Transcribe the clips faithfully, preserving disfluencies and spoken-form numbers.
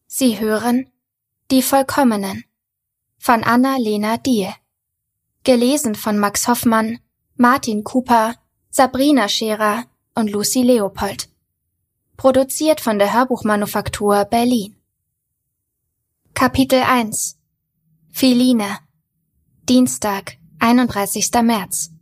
Sie hören Die Vollkommenen von Anna-Lena Diehl. Gelesen von Max Hoffmann, Martin Cooper, Sabrina Scherer und Lucy Leopold. Produziert von der Hörbuchmanufaktur Berlin. Kapitel eins. Philine. Dienstag, einunddreißigster März.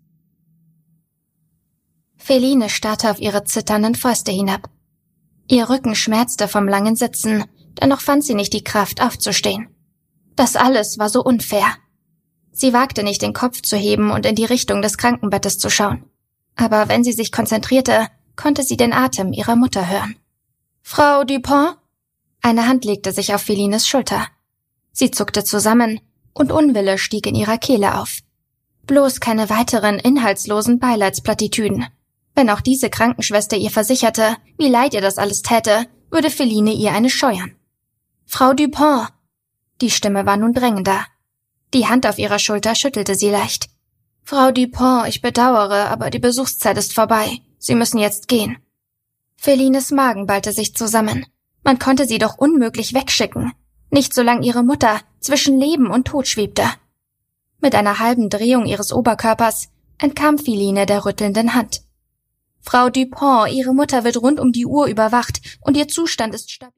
Philine starrte auf ihre zitternden Fäuste hinab. Ihr Rücken schmerzte vom langen Sitzen, dennoch fand sie nicht die Kraft, aufzustehen. Das alles war so unfair. Sie wagte nicht, den Kopf zu heben und in die Richtung des Krankenbettes zu schauen. Aber wenn sie sich konzentrierte, konnte sie den Atem ihrer Mutter hören. »Frau Dupont?« Eine Hand legte sich auf Philines Schulter. Sie zuckte zusammen, und Unwille stieg in ihrer Kehle auf. Bloß keine weiteren inhaltslosen Beileidsplattitüden. Wenn auch diese Krankenschwester ihr versicherte, wie leid ihr das alles täte, würde Philine ihr eine scheuern. »Frau Dupont!« Die Stimme war nun drängender. Die Hand auf ihrer Schulter schüttelte sie leicht. »Frau Dupont, ich bedauere, aber die Besuchszeit ist vorbei. Sie müssen jetzt gehen.« Philines Magen ballte sich zusammen. Man konnte sie doch unmöglich wegschicken. Nicht solange ihre Mutter zwischen Leben und Tod schwebte. Mit einer halben Drehung ihres Oberkörpers entkam Philine der rüttelnden Hand. »Frau Dupont, Ihre Mutter wird rund um die Uhr überwacht und ihr Zustand ist stabil.«